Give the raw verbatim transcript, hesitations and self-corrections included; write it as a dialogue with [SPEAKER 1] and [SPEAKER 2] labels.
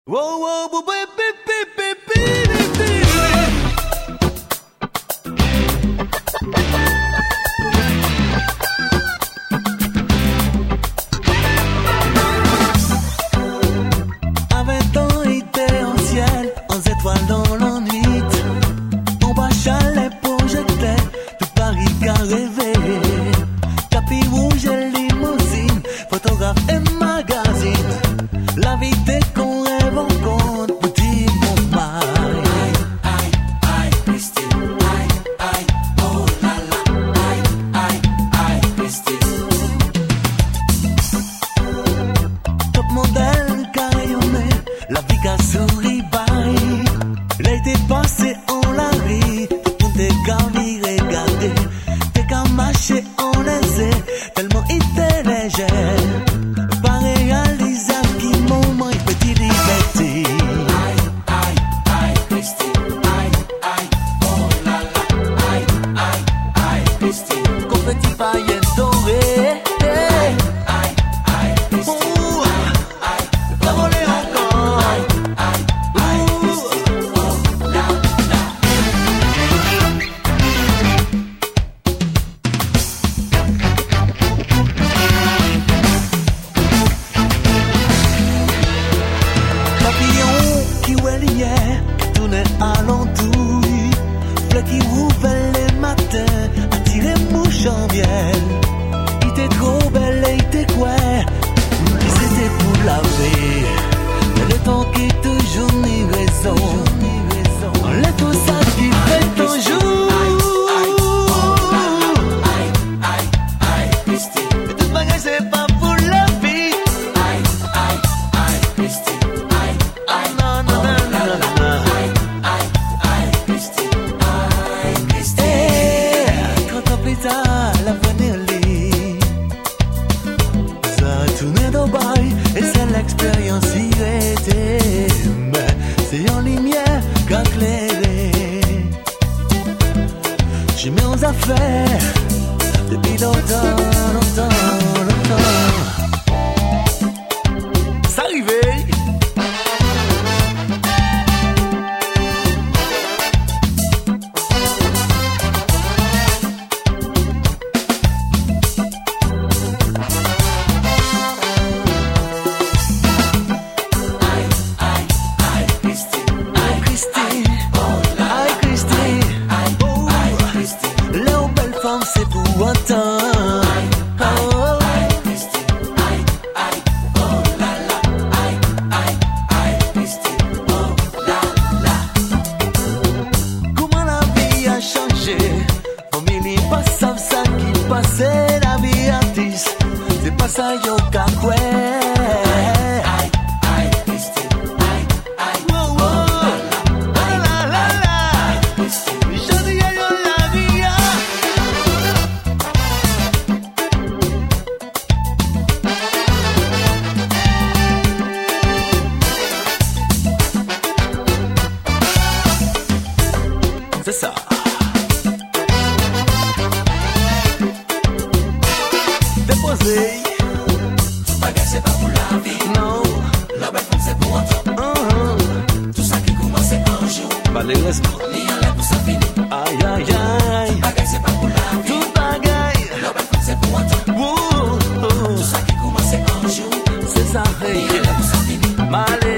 [SPEAKER 1] Wow, wow, wow, beep, beep, beep, beep, beep, beep. Avec ton idée en ciel, en étoiles dans la nuit, on va chalet projeté, tout Paris qu'a rêvé. Tapis rouge et limousine, photographe et magazine, la vie dès qu'on rêve en compte, petit Montmartre. Aïe, aïe, Christine, aïe, aïe, oh la la, aïe, aïe, aïe, Christine. Top modèle qu'a rayonné, la vie qu'a souri, bye. L'été passé on la rit, tout le monde est gavé, regardé. T'es qu'à marcher en aisé, tellement il était léger. Pas réalisé qui moment il petit liberté. Aïe, aïe, aïe, Christine, aïe, aïe, oh la la, aïe, aïe, aïe, Christine. Confetti paillettes dorées. Aïe, aïe, aïe, Christine, aïe, aïe, la volée encore. Aïe, aïe, aïe, Christine, oh la la. Papillon qui oubliait, qui tournait alentour, fleur qui ouvrait les matins, attirait mouche en miel. Il était trop belle et il était quoi, et c'était pour laver. Mais le temps qui toujours ni raison, on l'a tout ça qui fait ton jour. Aïe, aïe, aïe, Christine. Mais toute bagage c'est pas pour la vie. Aïe, aïe, aïe, Christine. Aïe, aïe, non, non, non, non, non, non. Aïe, aïe, aïe, Christine. Aïe, Christine. Eh, trente ans plus tard, l'avenir lit. Ça a tourné dans bail, et c'est l'expérience y était. Mais c'est en lumière qu'a clairé. J'y mets aux affaires depuis longtemps, longtemps, longtemps. Ça arrivait. Aïe, aïe, aïe, Christine, aïe, Christine, oh la, aïe, Christine, aïe, aïe, Christine. Léo, belle femme, c'est pour un temps. Aïe, aïe, aïe, Christine, aïe, aïe, oh la la, aïe, aïe, aïe, Christine, oh la la. Comment la vie a changé, famille pas savent ça qui passait, la vie artiste, c'est pas ça yo qu'a quoi. Aïe, aïe, Christine, aïe, aïe, oh la la, la la la, Christine, je dis yo la vie. C'est ça. Déposé. Bagage c'est pas pour la vie. Non. La belle femme c'est pour un temps. Uh-huh. Tout ça qui commence un jour. Malheureusement. Ni en l'air pour ça finit. Aïe aïe aïe. Bagage c'est pas pour la vie. Tout bagaille. La belle femme c'est pour un temps. Ouh, oh. Tout ça qui commence un jour. C'est ça. Ni en l'air pour ça finit. Malheureusement.